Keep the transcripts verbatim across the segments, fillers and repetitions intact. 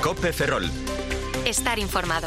COPE Ferrol. Estar informado.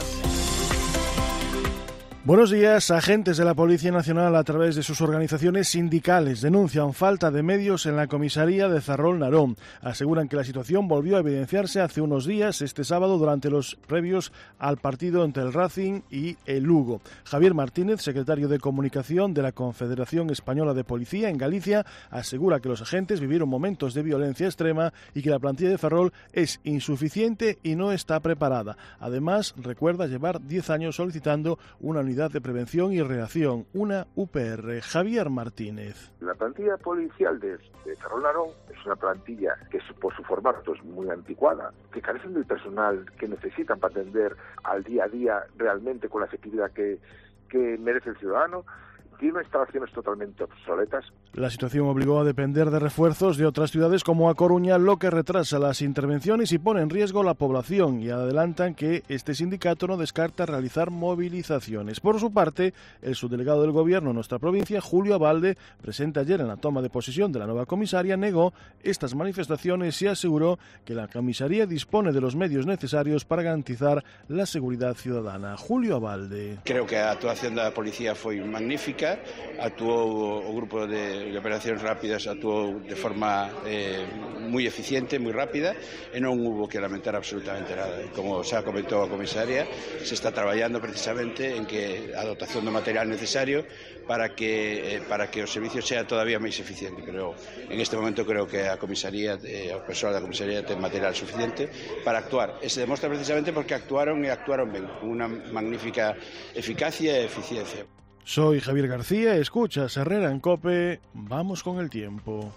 Buenos días. Agentes de la Policía Nacional, a través de sus organizaciones sindicales, denuncian falta de medios en la comisaría de Ferrol Narón. Aseguran que la situación volvió a evidenciarse hace unos días, este sábado, durante los previos al partido entre el Racing y el Lugo. Javier Martínez, secretario de Comunicación de la Confederación Española de Policía en Galicia, asegura que los agentes vivieron momentos de violencia extrema y que la plantilla de Ferrol es insuficiente y no está preparada. Además, recuerda llevar diez años solicitando una unidad de Prevención y Reacción, una U P R. Javier Martínez. La plantilla policial de, de Ferrol Narón es una plantilla que por su formato es muy anticuada, que carecen del personal que necesitan para atender al día a día realmente con la efectividad que, que merece el ciudadano. Tiene instalaciones totalmente obsoletas. La situación obligó a depender de refuerzos de otras ciudades como A Coruña, lo que retrasa las intervenciones y pone en riesgo la población, y adelantan que este sindicato no descarta realizar movilizaciones. Por su parte, el subdelegado del Gobierno en nuestra provincia, Julio Abalde, presente ayer en la toma de posesión de la nueva comisaría, negó estas manifestaciones y aseguró que la comisaría dispone de los medios necesarios para garantizar la seguridad ciudadana. Julio Abalde. Creo que a actuación da policía foi magnífica. Actuou o grupo de, de operacións rápidas actuou de forma eh, moi eficiente, moi rápida, e non hubo que lamentar absolutamente nada. Como xa comentou a comisaria, se está traballando precisamente en que a dotación do material necesario para que eh, para que o servicio sea todavía máis eficiente. Pero en este momento creo que a comisaría, eh, o persoal da comisaría ten material suficiente para actuar. E se demostra precisamente porque actuaron e actuaron ben, con unha magnífica eficacia e eficiencia. Soy Javier García, escuchas Herrera en COPE, vamos con el tiempo.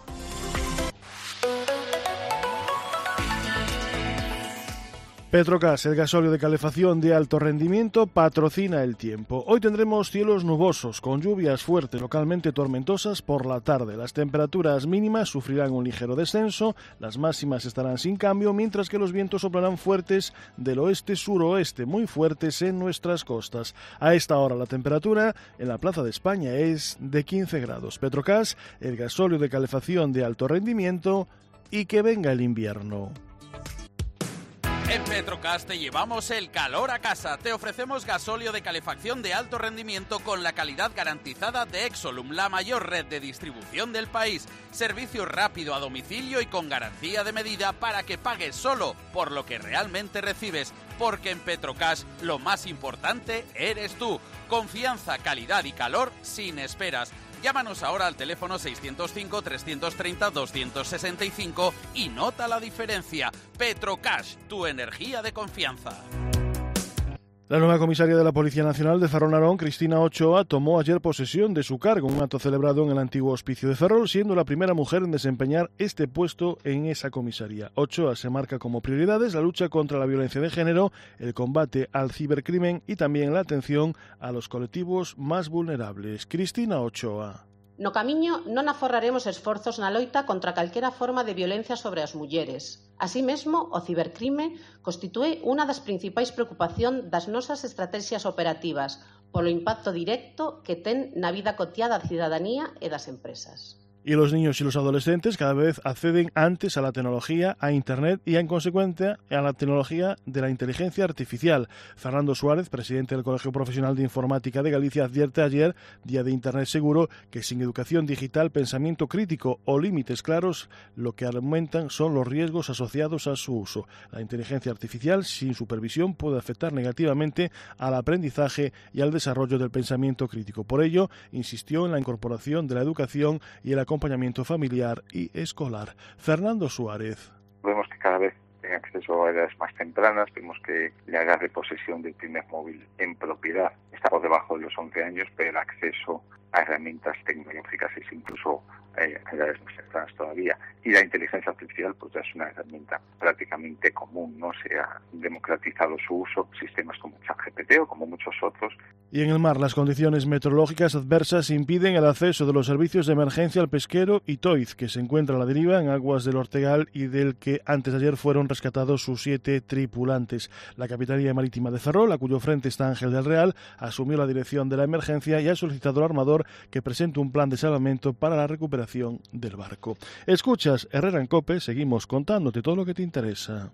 Petrogas, el gasóleo de calefacción de alto rendimiento, patrocina el tiempo. Hoy tendremos cielos nubosos, con lluvias fuertes, localmente tormentosas por la tarde. Las temperaturas mínimas sufrirán un ligero descenso, las máximas estarán sin cambio, mientras que los vientos soplarán fuertes del oeste-suroeste, muy fuertes en nuestras costas. A esta hora la temperatura en la Plaza de España es de quince grados. Petrogas, el gasóleo de calefacción de alto rendimiento, y que venga el invierno. En Petrogas te llevamos el calor a casa. Te ofrecemos gasóleo de calefacción de alto rendimiento con la calidad garantizada de Exolum, la mayor red de distribución del país. Servicio rápido a domicilio y con garantía de medida para que pagues solo por lo que realmente recibes. Porque en Petrogas lo más importante eres tú. Confianza, calidad y calor sin esperas. Llámanos ahora al teléfono seiscientos cinco, trescientos treinta, doscientos sesenta y cinco y nota la diferencia. Petrocash, tu energía de confianza. La nueva comisaria de la Policía Nacional de Ferrol Narón, Cristina Ochoa, tomó ayer posesión de su cargo, un acto celebrado en el antiguo hospicio de Ferrol, siendo la primera mujer en desempeñar este puesto en esa comisaría. Ochoa se marca como prioridades la lucha contra la violencia de género, el combate al cibercrimen y también la atención a los colectivos más vulnerables. Cristina Ochoa. No camiño non aforraremos esforzos na loita contra calquera forma de violencia sobre as mulleres. Así mesmo, o cibercrime constitúe unha das principais preocupacións das nosas estrategias operativas polo impacto directo que ten na vida cotiá da cidadanía e das empresas. Y los niños y los adolescentes cada vez acceden antes a la tecnología, a Internet y, en consecuencia, a la tecnología de la inteligencia artificial. Fernando Suárez, presidente del Colegio Profesional de Informática de Galicia, advierte ayer, Día de Internet Seguro, que sin educación digital, pensamiento crítico o límites claros, lo que aumentan son los riesgos asociados a su uso. La inteligencia artificial, sin supervisión, puede afectar negativamente al aprendizaje y al desarrollo del pensamiento crítico. Por ello, insistió en la incorporación de la educación y el acompañamiento familiar y escolar. Fernando Suárez. Vemos que cada vez en acceso a edades más tempranas, vemos que le agarre posesión del primer móvil en propiedad. Está por debajo de los once años, pero el acceso a herramientas tecnológicas es incluso eh, a edades más tempranas todavía. Y la inteligencia artificial pues ya es una herramienta prácticamente común, no se ha democratizado su uso, sistemas como ChatGPT o como muchos otros. Y en el mar, las condiciones meteorológicas adversas impiden el acceso de los servicios de emergencia al pesquero Itoiz, que se encuentra a la deriva en aguas del Ortegal y del que antes de ayer fueron rescatados sus siete tripulantes. La Capitanía Marítima de Ferrol, a cuyo frente está Ángel del Real, asumió la dirección de la emergencia y ha solicitado al armador que presente un plan de salvamento para la recuperación del barco. Escuchas Herrera en COPE, seguimos contándote todo lo que te interesa.